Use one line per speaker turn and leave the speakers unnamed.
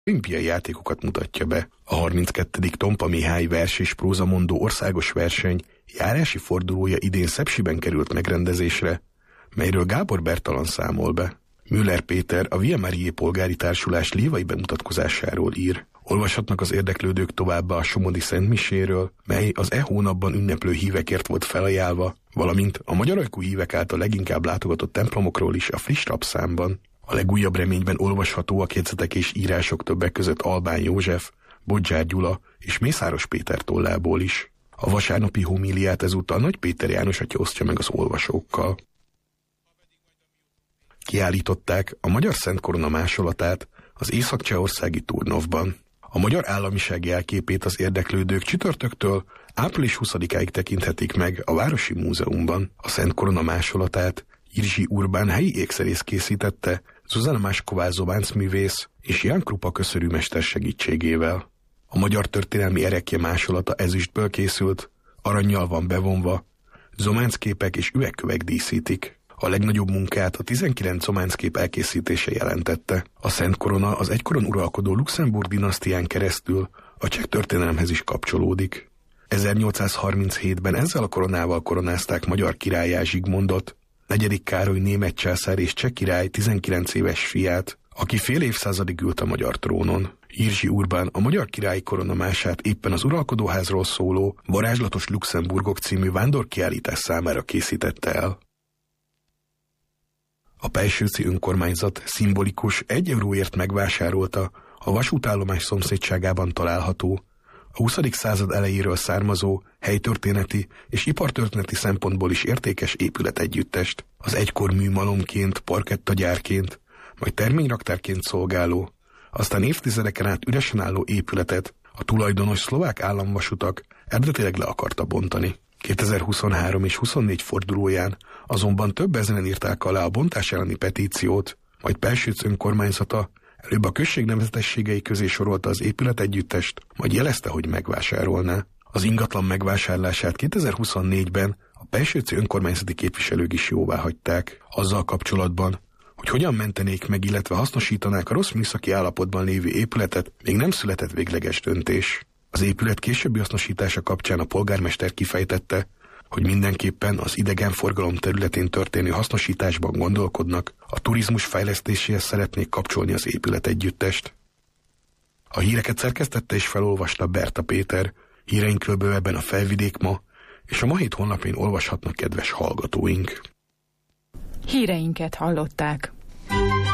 olimpiai játékokat mutatja be. A 32. Tompa Mihály vers és prózamondó országos verseny járási fordulója idén Szepsiben került megrendezésre, melyről Gábor Bertalan számol be. Müller Péter a Via Mariae Polgári Társulás lévai bemutatkozásáról ír. Olvashatnak az érdeklődők továbbá a somodi szentmiséről, mely az hónapban ünneplő hívekért volt felajánlva, valamint a magyar ajkú hívek által leginkább látogatott templomokról is a friss lapszámban. A legújabb reményben olvashatóak jegyzetek és írások többek között Albán József, Bodzsár Gyula és Mészáros Péter tollából is. A vasárnapi homíliát ezúttal Nagy Péter János atya osztja meg az olvasókkal. Kiállították a Magyar Szent Korona másolatát az észak-csehországi Turnovban. A magyar államiság jelképét az érdeklődők csütörtöktől április 20-áig tekinthetik meg a Városi Múzeumban. A Szent Korona másolatát Jirzsi Urbán helyi ékszerész készítette, Zuzana Masková művész és Jan Krupa köszörűmester segítségével. A magyar történelmi erekje másolata ezüstből készült, arannyal van bevonva, zománcképek és üvegkövek díszítik. A legnagyobb munkát a 19 zománckép elkészítése jelentette. A Szent Korona az egykoron uralkodó Luxemburg dinasztián keresztül a cseh történelemhez is kapcsolódik. 1837-ben ezzel a koronával koronázták magyar királlyá Zsigmondot, 4. Károly német császár és cseh király 19 éves fiát, aki fél évszázadig ült a magyar trónon. Jirzsi Urbán a magyar királyi koronamását éppen az uralkodóházról szóló Varázslatos Luxemburgok című vándorkiállítás számára készítette el. A pelsőci önkormányzat szimbolikus 1 euróért megvásárolta a vasútállomás szomszédságában található, a 20. század elejéről származó helytörténeti és ipartörténeti szempontból is értékes épületegyüttest. Az egykor műmalomként, parkettagyárként, majd terményraktárként szolgáló, aztán évtizedeken át üresen álló épületet a tulajdonos Szlovák Államvasutak eredetileg le akarta bontani. 2023 és 24 fordulóján azonban több ezeren írták alá a bontás elleni petíciót, majd Pelsőc önkormányzata előbb a község nemzetességei közé sorolta az épületegyüttest, majd jelezte, hogy megvásárolná. Az ingatlan megvásárlását 2024-ben a pelsőci önkormányzati képviselők is jóváhagyták. Azzal kapcsolatban, hogy hogyan mentenék meg, illetve hasznosítanák a rossz műszaki állapotban lévő épületet, még nem született végleges döntés. Az épület későbbi hasznosítása kapcsán a polgármester kifejtette, hogy mindenképpen az idegenforgalom területén történő hasznosításban gondolkodnak, a turizmus fejlesztéséhez szeretnék kapcsolni az épületegyüttest. A híreket szerkesztette és felolvasta Berta Péter, híreinkről bővebben a Felvidék ma, és a Ma Hét honlapján olvashatnak kedves hallgatóink.
Híreinket hallották.